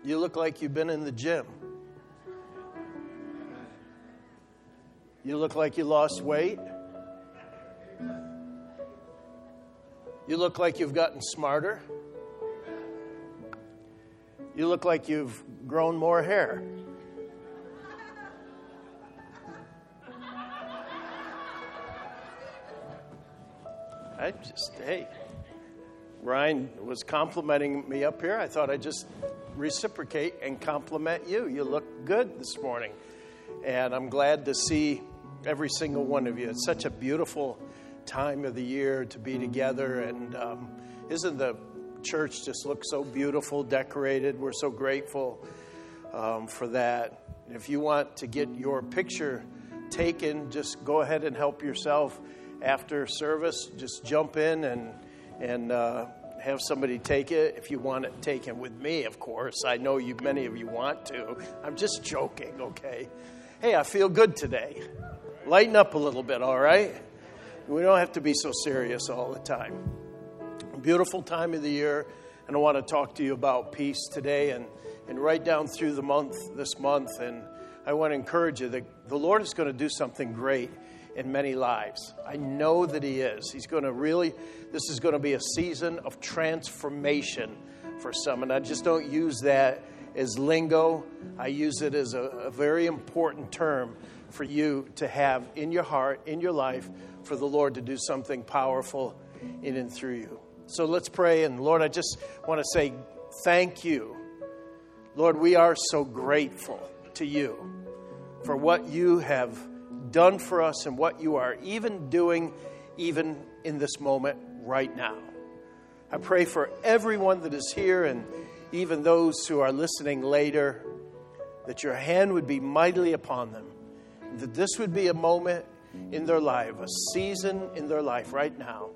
You look like you've been in the gym. You look like you lost weight. You look like you've gotten smarter. You look like you've grown more hair. Hey, Ryan was complimenting me up here. I thought I'd just reciprocate and compliment you. You look good this morning. And I'm glad to see every single one of you. It's such a beautiful time of the year to be together. And isn't the church just look so beautiful, decorated? We're so grateful for that. If you want to get your picture taken, just go ahead and help yourself after service. Just jump in and have somebody take it. If you want it taken with me, of course. I know many of you want to. I'm just joking, okay? Hey, I feel good today. Lighten up a little bit, all right? We don't have to be so serious all the time. Beautiful time of the year, and I want to talk to you about peace today and right down through this month. And I want to encourage you that the Lord is going to do something great in many lives. I know that He is. This is going to be a season of transformation for some. And I just don't use that as lingo. I use it as a very important term for you to have in your heart, in your life, for the Lord to do something powerful in and through you. So let's pray. And Lord, I just want to say thank you. Lord, we are so grateful to you for what you have done for us and what you are even doing even in this moment right now. I pray for everyone that is here and even those who are listening later, that your hand would be mightily upon them, that this would be a moment in their life, a season in their life right now,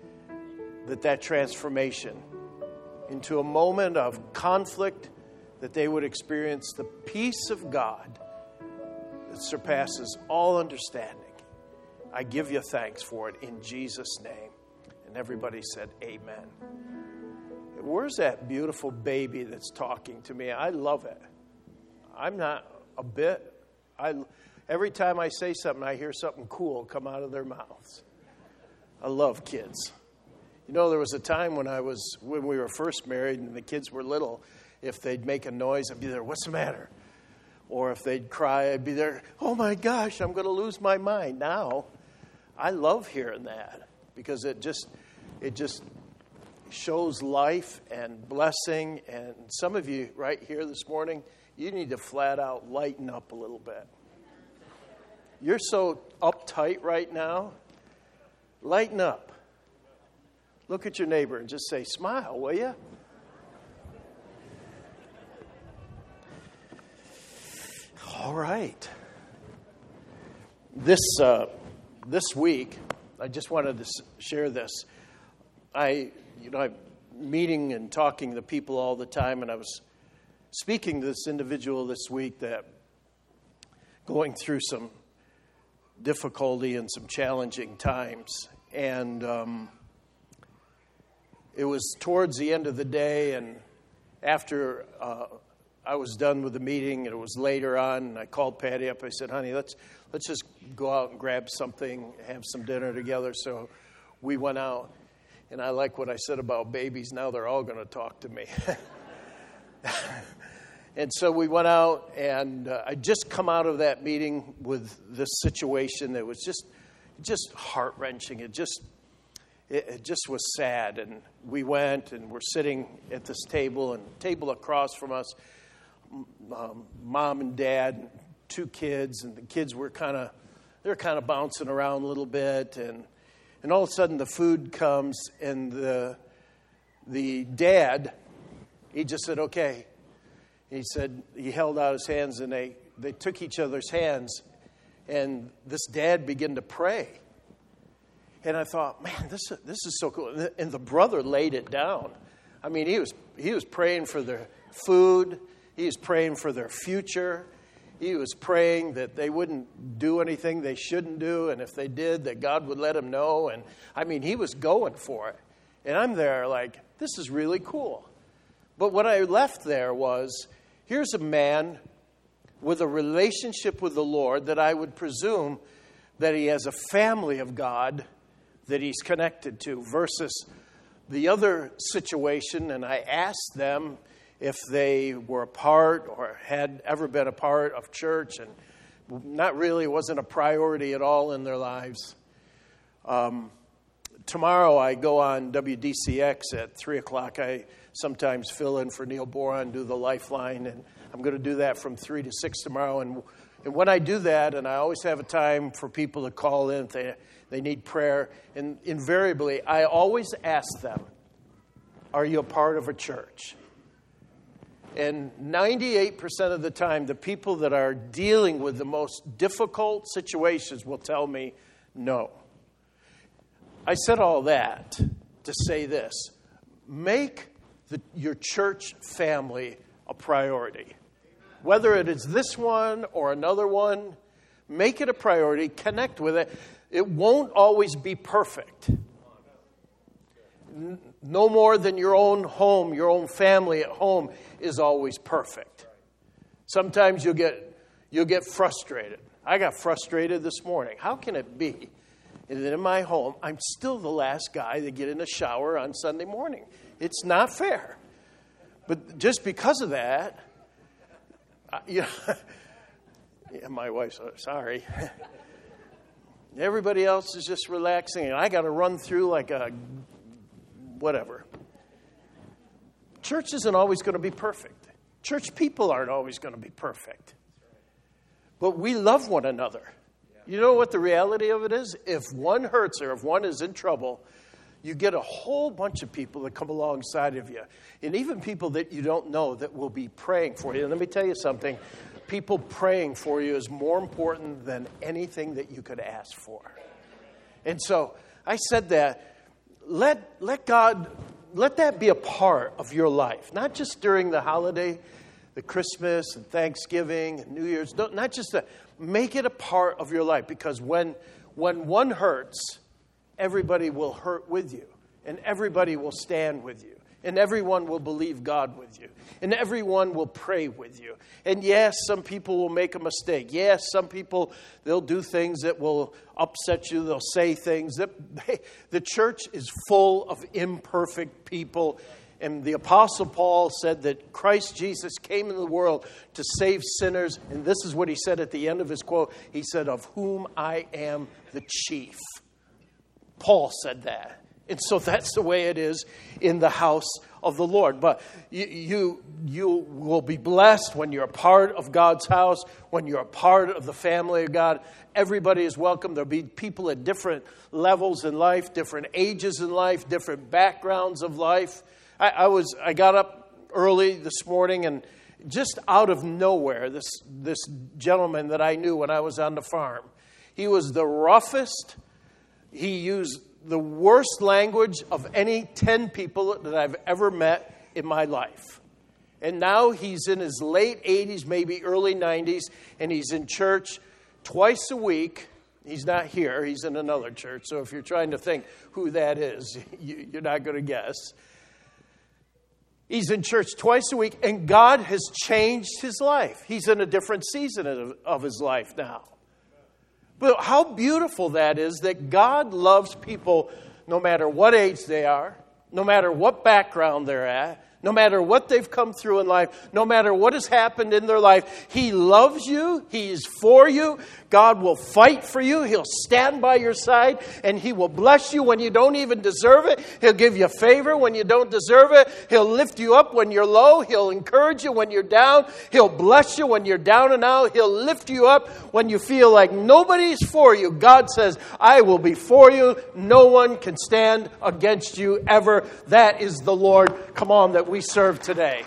that transformation into a moment of conflict, that they would experience the peace of God that surpasses all understanding. I give you thanks for it in Jesus' name. And everybody said amen. Where's that beautiful baby that's talking to me? I love it. I'm not a bit. Every time I say something, I hear something cool come out of their mouths. I love kids. You know, there was a time when we were first married and the kids were little, if they'd make a noise, I'd be there, what's the matter? Or if they'd cry, I'd be there, oh my gosh, I'm going to lose my mind. Now, I love hearing that because it just shows life and blessing. And some of you right here this morning, you need to flat out lighten up a little bit. You're so uptight right now. Lighten up. Look at your neighbor and just say, smile, will you? All right. This week, I just wanted to share this. I'm meeting and talking to people all the time, and I was speaking to this individual this week that going through some difficulty and some challenging times. And it was towards the end of the day, and after I was done with the meeting, and it was later on, and I called Patty up. I said, honey, let's just go out and grab something, have some dinner together. So we went out, and I like what I said about babies. Now they're all going to talk to me. And so we went out, and I just come out of that meeting with this situation that was just heart-wrenching. It just was sad. And we went, and we're sitting at this table, and table across from us, mom and dad, 2 kids, and the kids were kind of bouncing around a little bit, and all of a sudden the food comes, and the dad, he just said, okay. He said, he held out his hands, and they took each other's hands, and this dad began to pray. And I thought, man, this is so cool. And the brother laid it down. I mean, he was praying for their food. He was praying for their future. He was praying that they wouldn't do anything they shouldn't do, and if they did, that God would let them know. And I mean, he was going for it. And I'm there like, this is really cool. But what I left there was, Here's a man with a relationship with the Lord that I would presume that he has a family of God that he's connected to, versus the other situation. And I asked them if they were a part or had ever been a part of church, and not really, wasn't a priority at all in their lives. Tomorrow I go on WDCX at 3 o'clock. I sometimes fill in for Neil Boron, do the Lifeline, and I'm going to do that from 3 to 6 tomorrow. And when I do that, and I always have a time for people to call in if they need prayer, and invariably I always ask them, are you a part of a church? And 98% of the time, the people that are dealing with the most difficult situations will tell me no. I said all that to say this. Make your church family a priority. Whether it is this one or another one, make it a priority. Connect with it. It won't always be perfect. No more than your own home, your own family at home is always perfect. Sometimes you'll get frustrated. I got frustrated this morning. How can it be that in my home, I'm still the last guy to get in the shower on Sunday morning? It's not fair. But just because of that, my wife's sorry. Everybody else is just relaxing, and I got to run through like a whatever. Church isn't always going to be perfect. Church people aren't always going to be perfect. But we love one another. You know what the reality of it is? If one hurts or if one is in trouble, you get a whole bunch of people that come alongside of you. And even people that you don't know that will be praying for you. And let me tell you something. People praying for you is more important than anything that you could ask for. And so I said that. Let God, let that be a part of your life. Not just during the holiday, the Christmas and Thanksgiving and New Year's. Not just that. Make it a part of your life. Because when one hurts, everybody will hurt with you. And everybody will stand with you. And everyone will believe God with you. And everyone will pray with you. And yes, some people will make a mistake. Yes, some people, they'll do things that will upset you. They'll say things. The church is full of imperfect people. And the Apostle Paul said that Christ Jesus came into the world to save sinners. And this is what he said at the end of his quote. He said, of whom I am the chief. Paul said that. And so that's the way it is in the house of the Lord. But you will be blessed when you're a part of God's house, when you're a part of the family of God. Everybody is welcome. There'll be people at different levels in life, different ages in life, different backgrounds of life. I got up early this morning, and just out of nowhere, this gentleman that I knew when I was on the farm, he was the roughest. He used the worst language of any 10 people that I've ever met in my life. And now he's in his late 80s, maybe early 90s, and he's in church twice a week. He's not here. He's in another church. So if you're trying to think who that is, you're not going to guess. He's in church twice a week, and God has changed his life. He's in a different season of his life now. But how beautiful that is, that God loves people no matter what age they are, no matter what background they're at, no matter what they've come through in life, no matter what has happened in their life. He loves you. He is for you. God will fight for you. He'll stand by your side, and he will bless you when you don't even deserve it. He'll give you favor when you don't deserve it. He'll lift you up when you're low. He'll encourage you when you're down. He'll bless you when you're down and out. He'll lift you up when you feel like nobody's for you. God says, I will be for you. No one can stand against you ever. That is the Lord, come on, that we serve today.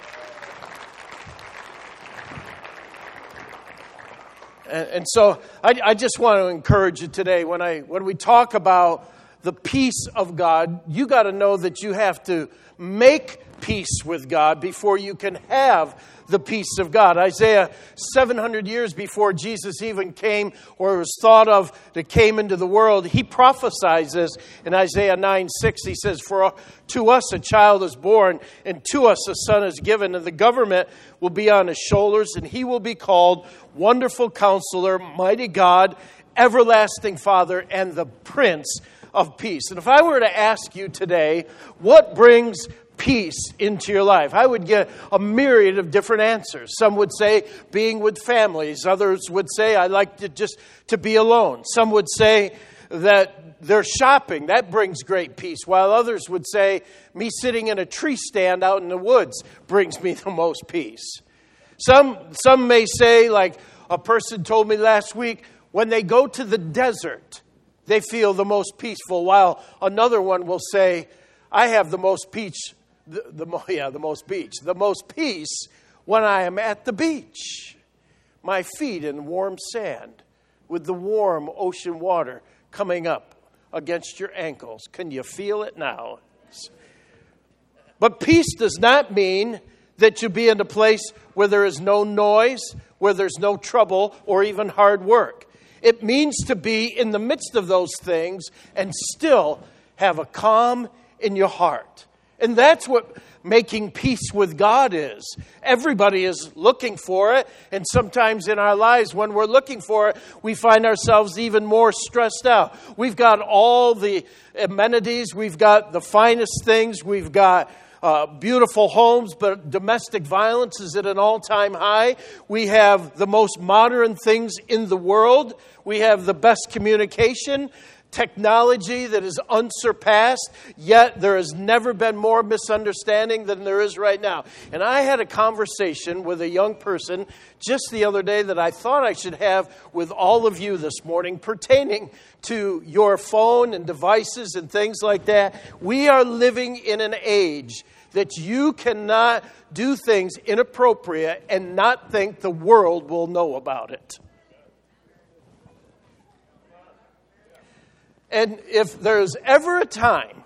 And so I just want to encourage you today when we talk about the peace of God, you got to know that you have to make peace with God before you can have the peace of God. Isaiah, 700 years before Jesus even came or was thought of that came into the world, he prophesies this in Isaiah 9:6. He says, "For to us a child is born, and to us a son is given, and the government will be on his shoulders, and he will be called Wonderful Counselor, Mighty God, Everlasting Father, and the Prince of Peace." And if I were to ask you today, what brings peace into your life, I would get a myriad of different answers. Some would say being with families. Others would say I like to be alone. Some would say that they're shopping. That brings great peace. While others would say me sitting in a tree stand out in the woods brings me the most peace. Some may say, like a person told me last week, when they go to the desert, they feel the most peaceful, while another one will say, I have the most peace when I am at the beach. My feet in warm sand with the warm ocean water coming up against your ankles. Can you feel it now? But peace does not mean that you be in a place where there is no noise, where there's no trouble, or even hard work. It means to be in the midst of those things and still have a calm in your heart. And that's what making peace with God is. Everybody is looking for it. And sometimes in our lives, when we're looking for it, we find ourselves even more stressed out. We've got all the amenities. We've got the finest things. We've got beautiful homes, but domestic violence is at an all-time high. We have the most modern things in the world. We have the best communication technology that is unsurpassed, yet there has never been more misunderstanding than there is right now. And I had a conversation with a young person just the other day that I thought I should have with all of you this morning pertaining to your phone and devices and things like that. We are living in an age that you cannot do things inappropriate and not think the world will know about it. And if there's ever a time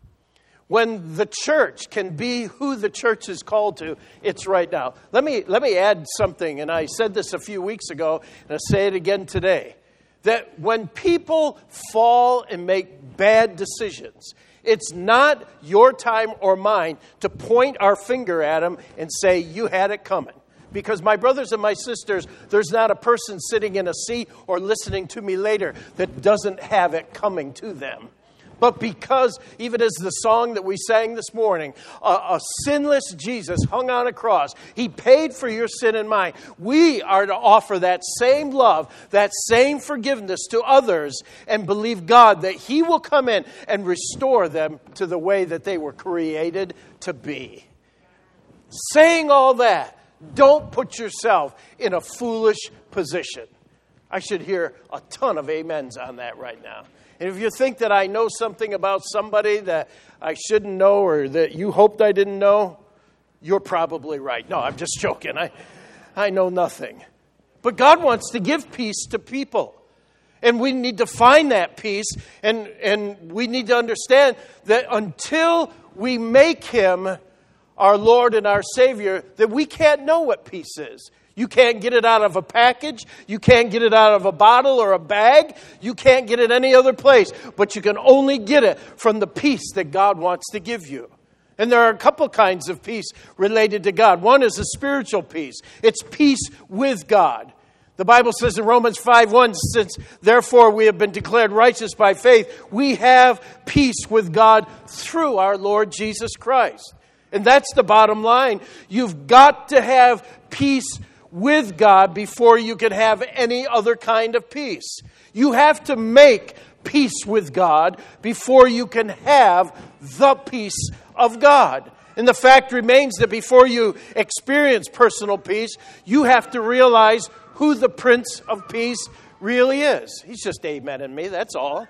when the church can be who the church is called to, it's right now. Let me add something, and I said this a few weeks ago, and I'll say it again today. That when people fall and make bad decisions, it's not your time or mine to point our finger at them and say, you had it coming. Because my brothers and my sisters, there's not a person sitting in a seat or listening to me later that doesn't have it coming to them. But because, even as the song that we sang this morning, a sinless Jesus hung on a cross. He paid for your sin and mine. We are to offer that same love, that same forgiveness to others and believe God that He will come in and restore them to the way that they were created to be. Saying all that, don't put yourself in a foolish position. I should hear a ton of amens on that right now. And if you think that I know something about somebody that I shouldn't know or that you hoped I didn't know, you're probably right. No, I'm just joking. I know nothing. But God wants to give peace to people. And we need to find that peace. And we need to understand that until we make Him our Lord and our Savior, that we can't know what peace is. You can't get it out of a package. You can't get it out of a bottle or a bag. You can't get it any other place. But you can only get it from the peace that God wants to give you. And there are a couple kinds of peace related to God. One is a spiritual peace. It's peace with God. The Bible says in Romans 5:1, since therefore we have been declared righteous by faith, we have peace with God through our Lord Jesus Christ. And that's the bottom line. You've got to have peace with God before you can have any other kind of peace. You have to make peace with God before you can have the peace of God. And the fact remains that before you experience personal peace, you have to realize who the Prince of Peace really is. He's just amening me, that's all.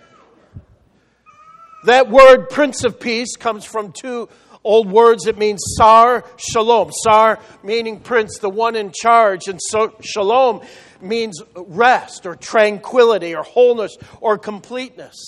That word Prince of Peace comes from two old words. It means Sar, Shalom. Sar meaning prince, the one in charge. And so Shalom means rest or tranquility or wholeness or completeness.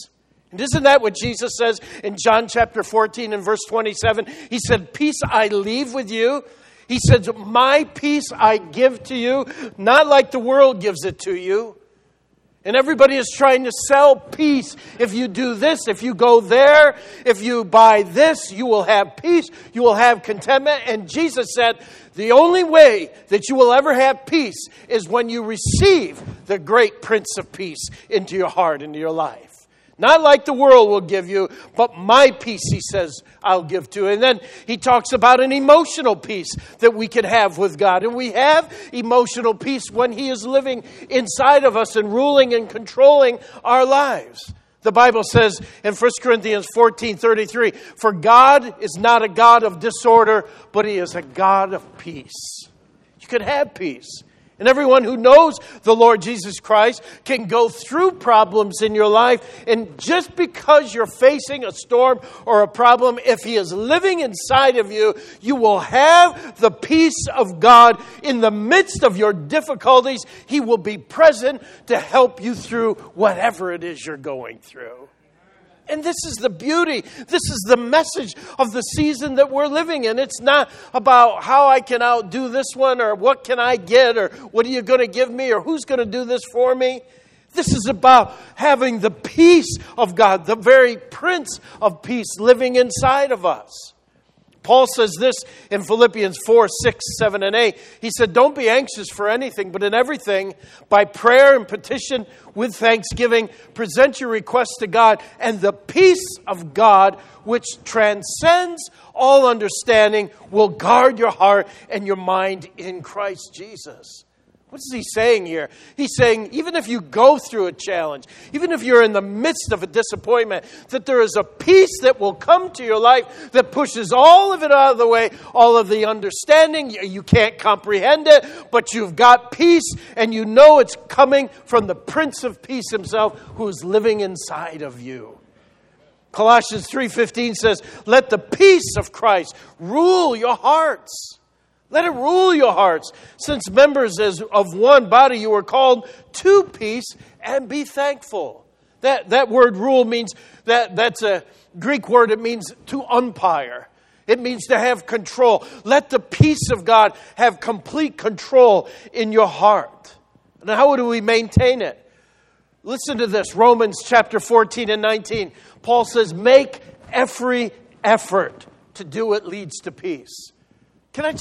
And isn't that what Jesus says in John chapter 14 and verse 27? He said, peace I leave with you. He says, my peace I give to you, not like the world gives it to you. And everybody is trying to sell peace. If you do this, if you go there, if you buy this, you will have peace, you will have contentment. And Jesus said, the only way that you will ever have peace is when you receive the great Prince of Peace into your heart, into your life. Not like the world will give you, but my peace, he says, I'll give to you. And then he talks about an emotional peace that we can have with God. And we have emotional peace when he is living inside of us and ruling and controlling our lives. The Bible says in 1 Corinthians 14:33, for God is not a God of disorder, but he is a God of peace. You can have peace. And everyone who knows the Lord Jesus Christ can go through problems in your life. And just because you're facing a storm or a problem, if he is living inside of you, you will have the peace of God in the midst of your difficulties. He will be present to help you through whatever it is you're going through. And this is the beauty. This is the message of the season that we're living in. It's not about how I can outdo this one or what can I get or what are you going to give me or who's going to do this for me. This is about having the peace of God, the very Prince of Peace living inside of us. Paul says this in Philippians 4, 6, 7, and 8. He said, don't be anxious for anything, but in everything, by prayer and petition with thanksgiving, present your requests to God, and the peace of God, which transcends all understanding, will guard your heart and your mind in Christ Jesus. What is he saying here? He's saying, even if you go through a challenge, even if you're in the midst of a disappointment, that there is a peace that will come to your life that pushes all of it out of the way, all of the understanding. You can't comprehend it, but you've got peace, and you know it's coming from the Prince of Peace himself who is living inside of you. Colossians 3:15 says, let the peace of Christ rule your hearts. Let it rule your hearts. Since members as of one body, you were called to peace and be thankful. That word rule means, that's a Greek word. It means to umpire. It means to have control. Let the peace of God have complete control in your heart. Now, how do we maintain it? Listen to this. Romans chapter 14 and 19. Paul says, make every effort to do what leads to peace. Can I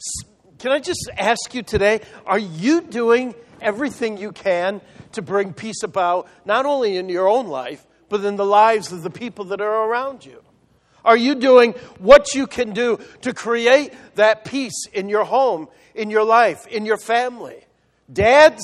just ask you today, are you doing everything you can to bring peace about, not only in your own life, but in the lives of the people that are around you? Are you doing what you can do to create that peace in your home, in your life, in your family? Dads,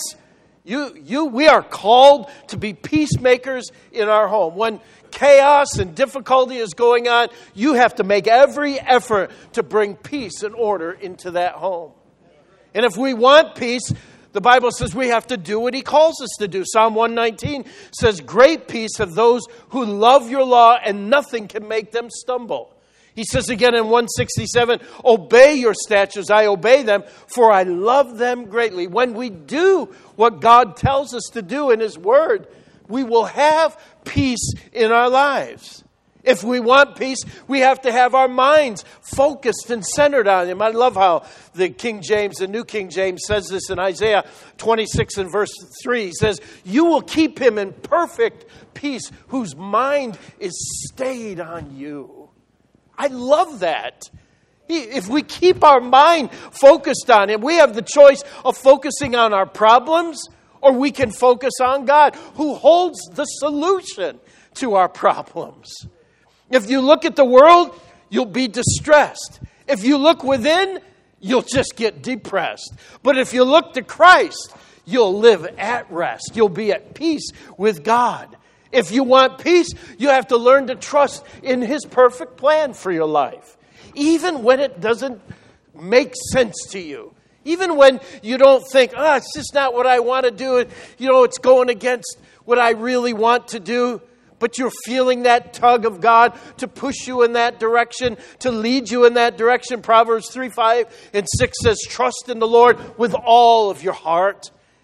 we are called to be peacemakers in our home. When chaos and difficulty is going on, you have to make every effort to bring peace and order into that home. And if we want peace, the Bible says we have to do what he calls us to do. Psalm 119 says, great peace have those who love your law, and nothing can make them stumble. He says again in 167, obey your statutes, I obey them, for I love them greatly. When we do what God tells us to do in his word, we will have peace in our lives. If we want peace, we have to have our minds focused and centered on him. I love how the King James, the New King James, says this in Isaiah 26 and verse 3. He says, you will keep him in perfect peace, whose mind is stayed on you. I love that. If we keep our mind focused on him, we have the choice of focusing on our problems, or we can focus on God, who holds the solution to our problems. If you look at the world, you'll be distressed. If you look within, you'll just get depressed. But if you look to Christ, you'll live at rest. You'll be at peace with God. If you want peace, you have to learn to trust in his perfect plan for your life. Even when it doesn't make sense to you. Even when you don't think, it's just not what I want to do. It's going against what I really want to do. But you're feeling that tug of God to push you in that direction, to lead you in that direction. Proverbs 3, 5, and 6 says, trust in the Lord with all of your heart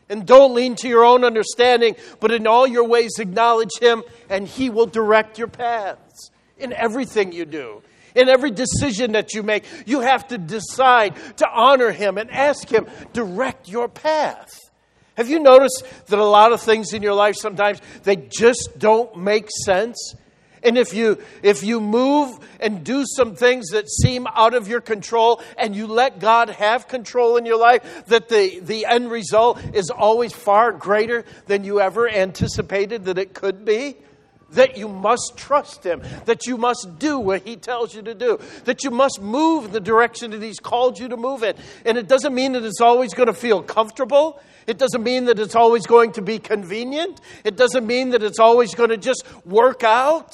And don't lean to your own understanding, but in all your ways acknowledge Him, and He will direct your paths in everything you do. In every decision that you make, you have to decide to honor Him and ask Him, direct your path. Have you noticed that a lot of things in your life sometimes, they just don't make sense? And if you move and do some things that seem out of your control and you let God have control in your life, that the end result is always far greater than you ever anticipated that it could be, that you must trust Him, that you must do what He tells you to do, that you must move in the direction that He's called you to move in. And it doesn't mean that it's always going to feel comfortable. It doesn't mean that it's always going to be convenient. It doesn't mean that it's always going to just work out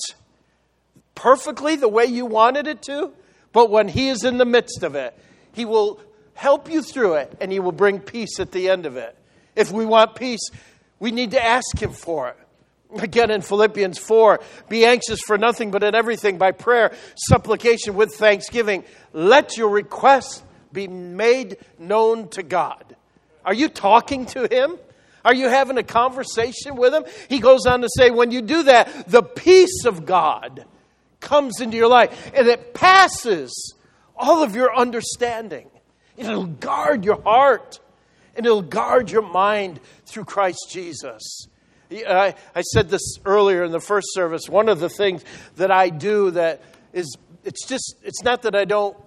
perfectly the way you wanted it to. But when He is in the midst of it, He will help you through it, and He will bring peace at the end of it. If we want peace, we need to ask Him for it. Again, in Philippians 4, be anxious for nothing, but in everything by prayer, supplication with thanksgiving. Let your requests be made known to God. Are you talking to Him? Are you having a conversation with Him? He goes on to say, when you do that, the peace of God comes into your life, and it passes all of your understanding. It'll guard your heart, and it'll guard your mind through Christ Jesus. I said this earlier in the first service. One of the things that I do that is, it's not that I don't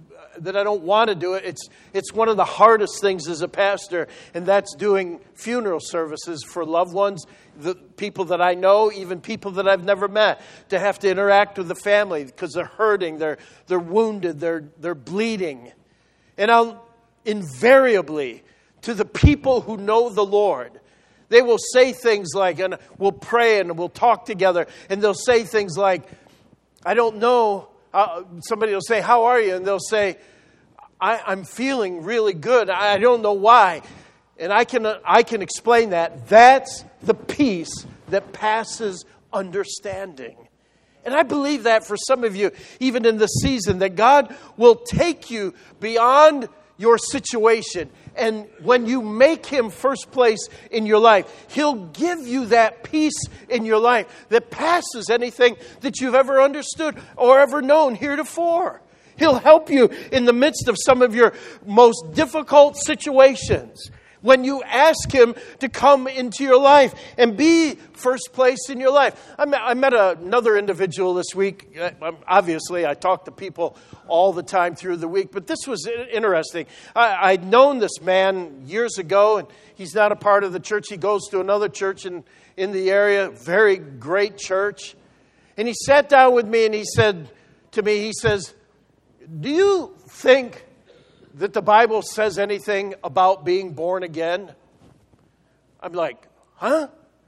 want to do it. It's one of the hardest things as a pastor, and that's doing funeral services for loved ones, the people that I know, even people that I've never met, to have to interact with the family because they're hurting, they're wounded, they're bleeding. And I'll invariably, to the people who know the Lord, they will say things like, and we'll pray and we'll talk together, and they'll say things like, I don't know. Somebody will say, how are you? And they'll say, I'm feeling really good. I don't know why. And I can explain that. That's the peace that passes understanding. And I believe that for some of you, even in this season, that God will take you beyond your situation. And when you make Him first place in your life, He'll give you that peace in your life that passes anything that you've ever understood or ever known heretofore. He'll help you in the midst of some of your most difficult situations. When you ask Him to come into your life and be first place in your life. I met another individual this week. Obviously, I talk to people all the time through the week, but this was interesting. I'd known this man years ago, and he's not a part of the church. He goes to another church in the area, very great church. And he sat down with me and he said to me, he says, do you think that the Bible says anything about being born again? I'm like, huh?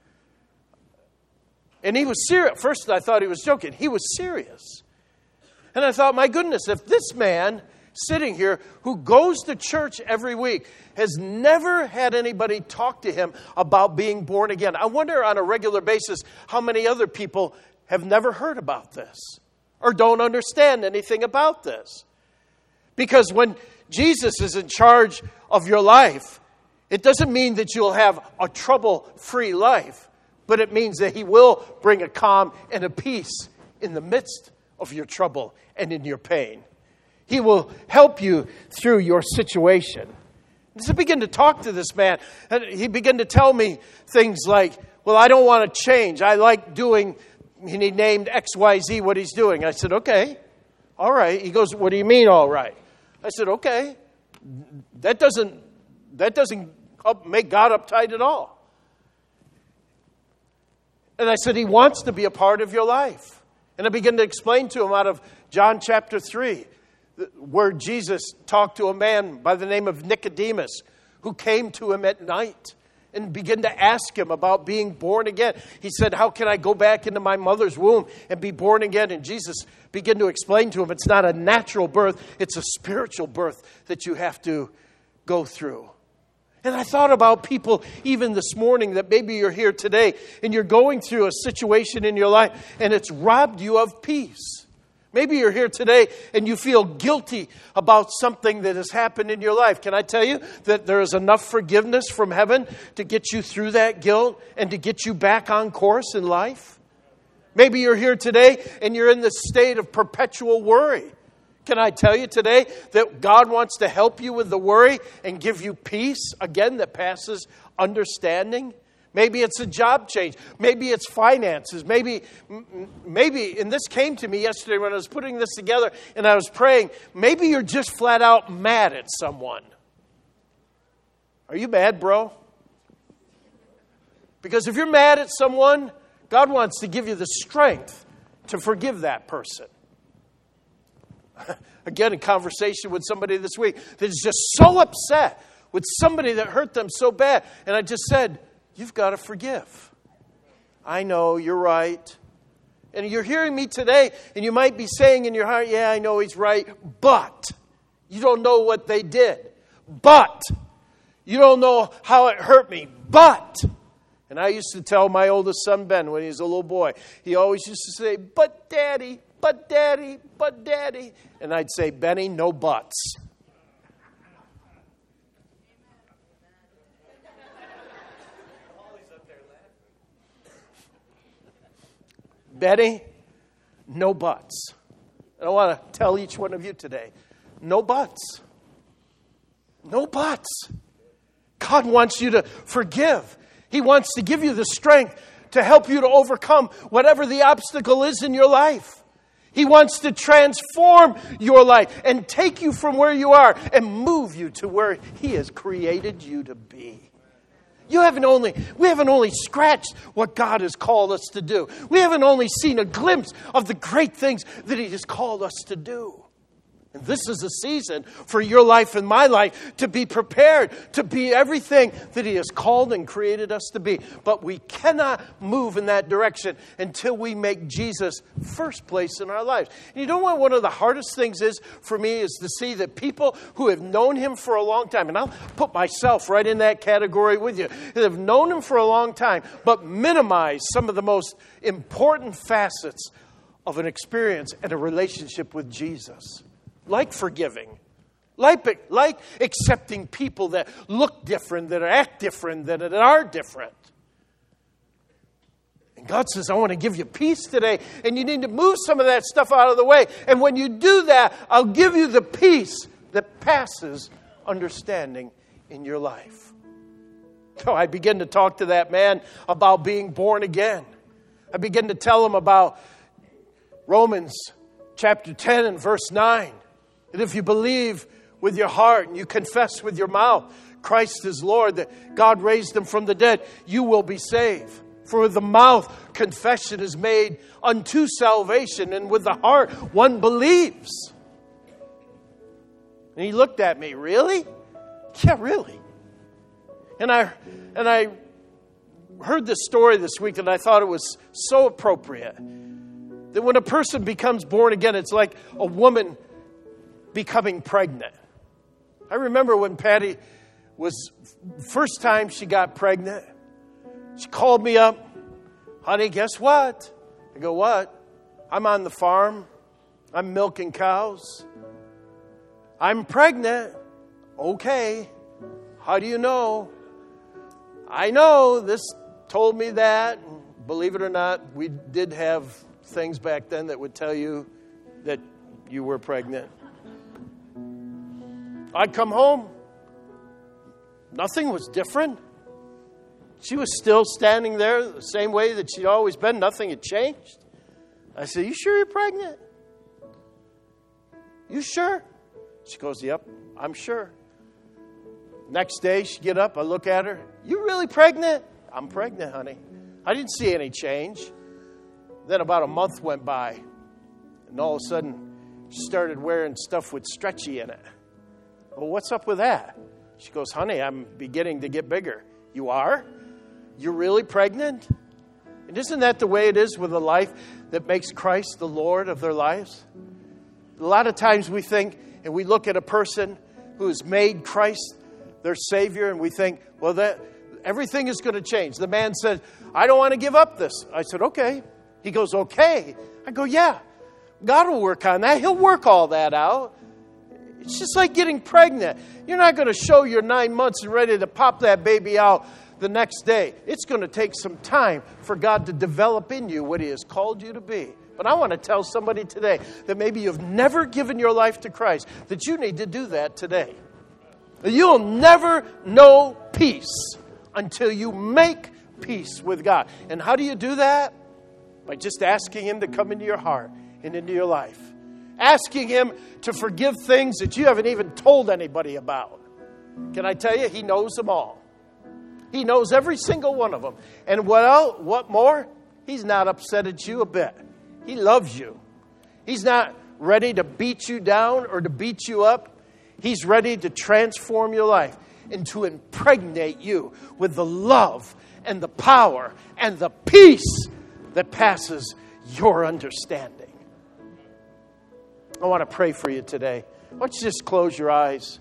And he was serious. At first I thought he was joking. He was serious. And I thought, my goodness, if this man sitting here who goes to church every week has never had anybody talk to him about being born again, I wonder on a regular basis how many other people have never heard about this or don't understand anything about this. Because when Jesus is in charge of your life, it doesn't mean that you'll have a trouble-free life, but it means that He will bring a calm and a peace in the midst of your trouble and in your pain. He will help you through your situation. As I began to talk to this man, he began to tell me things like, well, I don't want to change. I like doing, and he named XYZ what he's doing. I said, okay, all right. He goes, what do you mean, all right? I said, okay, that doesn't make God uptight at all. And I said, He wants to be a part of your life. And I began to explain to him out of John chapter 3, where Jesus talked to a man by the name of Nicodemus, who came to Him at night and began to ask Him about being born again. He said, how can I go back into my mother's womb and be born again? And Jesus began to explain to him, it's not a natural birth, it's a spiritual birth that you have to go through. And I thought about people even this morning that maybe you're here today and you're going through a situation in your life and it's robbed you of peace. Maybe you're here today and you feel guilty about something that has happened in your life. Can I tell you that there is enough forgiveness from heaven to get you through that guilt and to get you back on course in life? Maybe you're here today and you're in this state of perpetual worry. Can I tell you today that God wants to help you with the worry and give you peace, again, that passes understanding? Maybe it's a job change. Maybe it's finances. Maybe, and this came to me yesterday when I was putting this together and I was praying, maybe you're just flat out mad at someone. Are you mad, bro? Because if you're mad at someone, God wants to give you the strength to forgive that person. Again, a conversation with somebody this week that is just so upset with somebody that hurt them so bad. And I just said, you've got to forgive. I know, you're right. And you're hearing me today, and you might be saying in your heart, yeah, I know he's right, but you don't know what they did. But you don't know how it hurt me. But, and I used to tell my oldest son, Ben, when he was a little boy, he always used to say, but Daddy, but Daddy, but Daddy. And I'd say, Benny, no buts. Betty, no buts. And I want to tell each one of you today, no buts. No buts. God wants you to forgive. He wants to give you the strength to help you to overcome whatever the obstacle is in your life. He wants to transform your life and take you from where you are and move you to where He has created you to be. We haven't only scratched what God has called us to do. We haven't only seen a glimpse of the great things that He has called us to do. And this is a season for your life and my life to be prepared to be everything that He has called and created us to be. But we cannot move in that direction until we make Jesus first place in our lives. And you know what one of the hardest things is for me is to see that people who have known Him for a long time, and I'll put myself right in that category with you, that have known Him for a long time, but minimize some of the most important facets of an experience and a relationship with Jesus. Like forgiving, like accepting people that look different, that act different, that are different. And God says, I want to give you peace today, and you need to move some of that stuff out of the way. And when you do that, I'll give you the peace that passes understanding in your life. So I begin to talk to that man about being born again. I begin to tell him about Romans chapter 10 and verse 9. And if you believe with your heart and you confess with your mouth Christ is Lord, that God raised Him from the dead, you will be saved. For with the mouth confession is made unto salvation, and with the heart one believes. And he looked at me, really? Yeah, really. And I heard this story this week, and I thought it was so appropriate. That when a person becomes born again, it's like a woman becoming pregnant. I remember when Patty was, first time she got pregnant, she called me up, honey, guess what? I go, what? I'm on the farm. I'm milking cows. I'm pregnant. Okay. How do you know? I know this told me that. Believe it or not, we did have things back then that would tell you that you were pregnant. I'd come home. Nothing was different. She was still standing there the same way that she'd always been. Nothing had changed. I said, you sure you're pregnant? You sure? She goes, yep, I'm sure. Next day, she get up. I look at her. You really pregnant? I'm pregnant, honey. I didn't see any change. Then about a month went by. And all of a sudden, she started wearing stuff with stretchy in it. Well, what's up with that? She goes, honey, I'm beginning to get bigger. You are? You're really pregnant? And isn't that the way it is with a life that makes Christ the Lord of their lives? A lot of times we think, and we look at a person who has made Christ their Savior, and we think, well, that everything is going to change. The man said, I don't want to give up this. I said, okay. He goes, okay. I go, yeah. God will work on that. He'll work all that out. It's just like getting pregnant. You're not going to show you're 9 months and ready to pop that baby out the next day. It's going to take some time for God to develop in you what He has called you to be. But I want to tell somebody today that maybe you've never given your life to Christ, that you need to do that today. You'll never know peace until you make peace with God. And how do you do that? By just asking Him to come into your heart and into your life. Asking Him to forgive things that you haven't even told anybody about. Can I tell you, He knows them all. He knows every single one of them. And what more? He's not upset at you a bit. He loves you. He's not ready to beat you down or to beat you up. He's ready to transform your life and to impregnate you with the love and the power and the peace that passes your understanding. I want to pray for you today. Why don't you just close your eyes?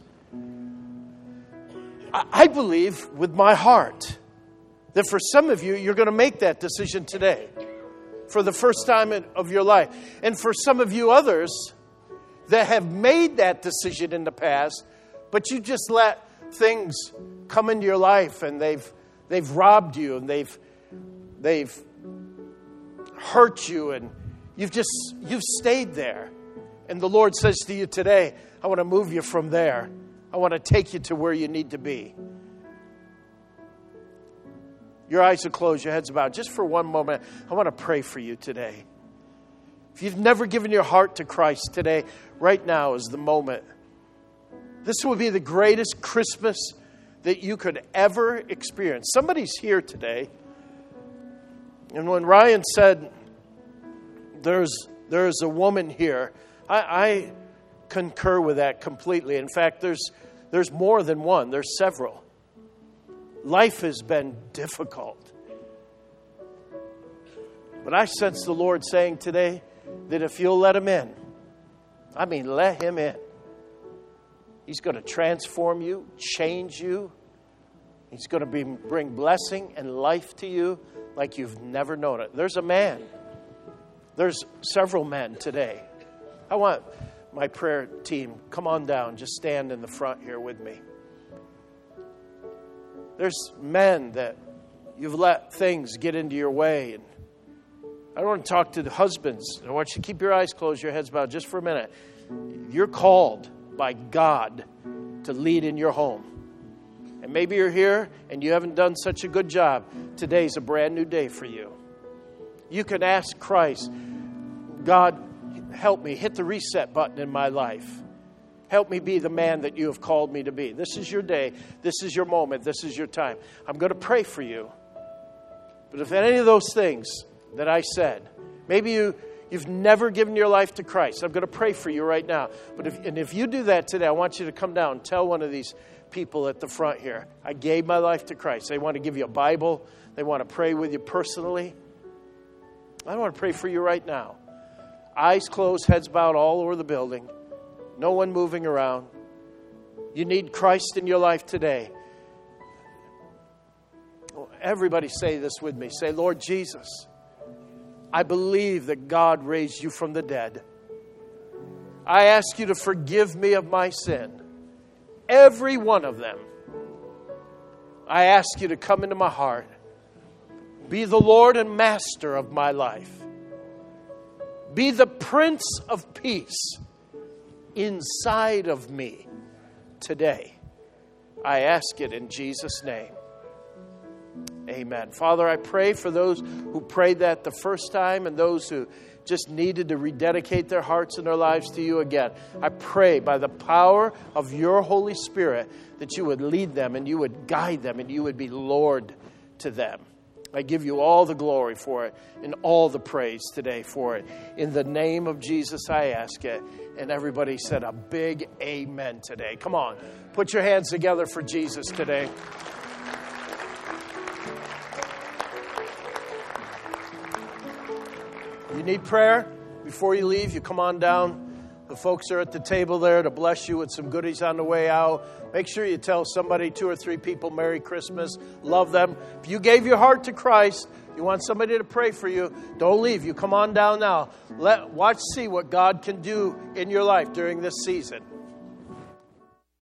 I believe with my heart that for some of you, you're going to make that decision today for the first time of your life. And for some of you others that have made that decision in the past, but you just let things come into your life and they've robbed you and they've hurt you and you've stayed there. And the Lord says to you today, I want to move you from there. I want to take you to where you need to be. Your eyes are closed, your head's bowed. Just for one moment, I want to pray for you today. If you've never given your heart to Christ today, right now is the moment. This will be the greatest Christmas that you could ever experience. Somebody's here today. And when Ryan said, there's a woman here, I concur with that completely. In fact, there's more than one. There's several. Life has been difficult. But I sense the Lord saying today that if you'll let Him in, let Him in. He's going to transform you, change you. He's going to bring blessing and life to you like you've never known it. There's a man. There's several men today. I want my prayer team, come on down. Just stand in the front here with me. There's men that you've let things get into your way. And I want to talk to the husbands. I want you to keep your eyes closed, your heads bowed just for a minute. You're called by God to lead in your home. And maybe you're here and you haven't done such a good job. Today's a brand new day for you. You can ask Christ, God, help me hit the reset button in my life. Help me be the man that you have called me to be. This is your day. This is your moment. This is your time. I'm going to pray for you. But if any of those things that I said, maybe you've never given your life to Christ, I'm going to pray for you right now. But if you do that today, I want you to come down and tell one of these people at the front here, I gave my life to Christ. They want to give you a Bible. They want to pray with you personally. I want to pray for you right now. Eyes closed, heads bowed all over the building. No one moving around. You need Christ in your life today. Everybody say this with me. Say, Lord Jesus, I believe that God raised you from the dead. I ask you to forgive me of my sin. Every one of them. I ask you to come into my heart. Be the Lord and Master of my life. Be the Prince of Peace inside of me today. I ask it in Jesus' name. Amen. Father, I pray for those who prayed that the first time and those who just needed to rededicate their hearts and their lives to you again. I pray by the power of your Holy Spirit that you would lead them and you would guide them and you would be Lord to them. I give you all the glory for it and all the praise today for it. In the name of Jesus, I ask it. And everybody said a big amen today. Come on, put your hands together for Jesus today. You need prayer? Before you leave, you come on down. The folks are at the table there to bless you with some goodies on the way out. Make sure you tell somebody, 2 or 3 people, Merry Christmas. Love them. If you gave your heart to Christ, You want somebody to pray for you, don't leave. You come on down now. See what God can do in your life during this season.